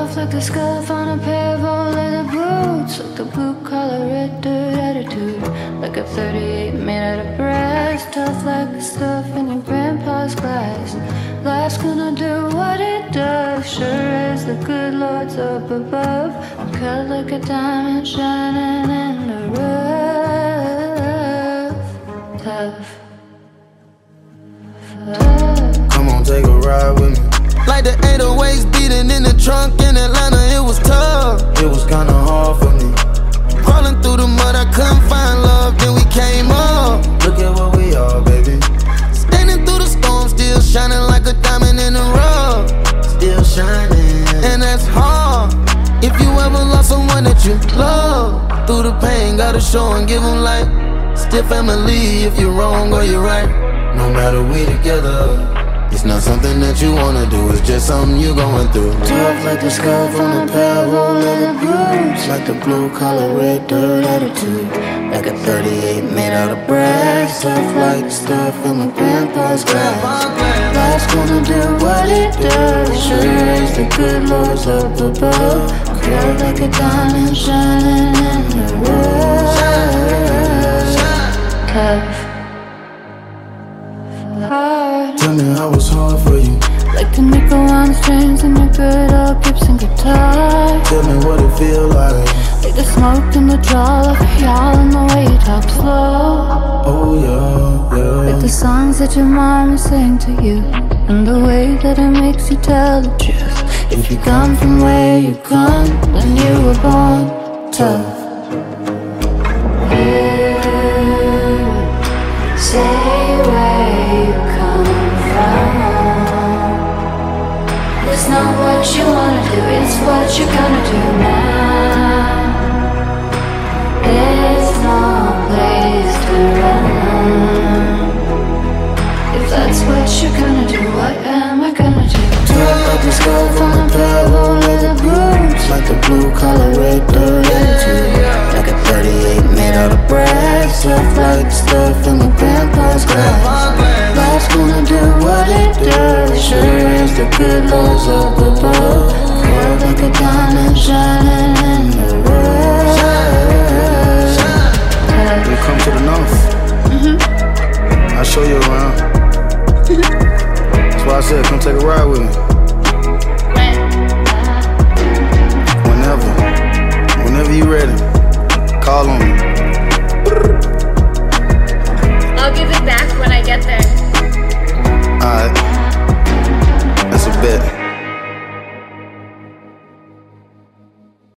Tough like the scuff on a pair of old leather boots, like the blue-collar red dirt attitude, like a 38 made out of brass. Tough like the stuff in your grandpa's glass. Life's gonna do what it does, sure as the good Lord's up above. I'm cut like a diamond shining in the rough. Tough. Come on, take a ride with me. Like the 808s beating in the trunk in Atlanta, it was tough. It was kinda hard for me. Crawling through the mud, I couldn't find love, then we came up. Look at what we are, baby. Standing through the storm, still shining like a diamond in the rough. Still shining. And that's hard. If you ever lost someone that you love, through the pain, gotta show and give them light. Still family if you're wrong or you're right. No matter we together, it's not something that you wanna do, it's just something you're going through. tough like the scuff on a pair of old leather boots, like the blue-collar red dirt attitude, like a 38 made out of brass. Tough like the stuff in my grandpa's glass. Life's gonna do what it does, sure as the good Lord's up above. Clear like a diamond shining in the rough. Tough. Hard. Tell me how it's hard for you. Like the nickel on strings in your good old Gibson guitar. Tell me what it feel like. Like the smoke in the jaw of y'all and the way you talk slow. Oh yeah, yeah. Like the songs that your mama sang to you, and the way that it makes you tell the truth. If you come from where you come, then you were born tough. Say where you come from. It's not what you wanna do, it's what you're gonna do now. There's no place to run. If that's what you're gonna do, what am I gonna do? Tough like the scuff on a pair of old leather boots, like the blue-collar red dirt attitude, like a 38 made out of brass. Tough like the stuff in my grandpa's glass. Life's gonna do what it does, sure as the good Lord's up above. Cold like a diamond shining in the rough. You come to the north, I'll show you around. That's why I said come take a ride with me.